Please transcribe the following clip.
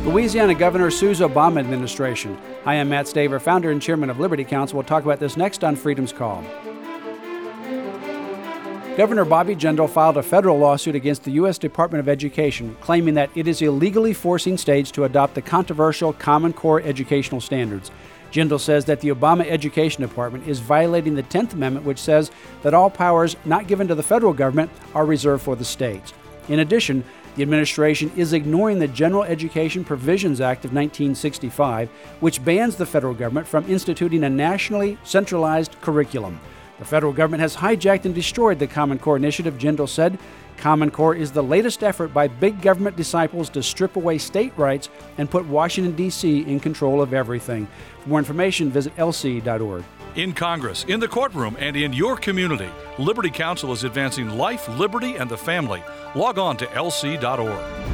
Louisiana Governor sues Obama administration. Hi, I'm Matt Staver, founder and chairman of Liberty Counsel. We'll talk about this next on Freedom's Call. Governor Bobby Jindal filed a federal lawsuit against the U.S. Department of Education, claiming that it is illegally forcing states to adopt the controversial Common Core educational standards. Jindal says that the Obama Education Department is violating the 10th Amendment, which says that all powers not given to the federal government are reserved for the states. In addition, the administration is ignoring the General Education Provisions Act of 1965, which bans the federal government from instituting a nationally centralized curriculum. The federal government has hijacked and destroyed the Common Core initiative, Jindal said. Common Core is the latest effort by big government disciples to strip away state rights and put Washington, D.C. in control of everything. For more information, visit lc.org. In Congress, in the courtroom, and in your community, Liberty Counsel is advancing life, liberty, and the family. Log on to lc.org.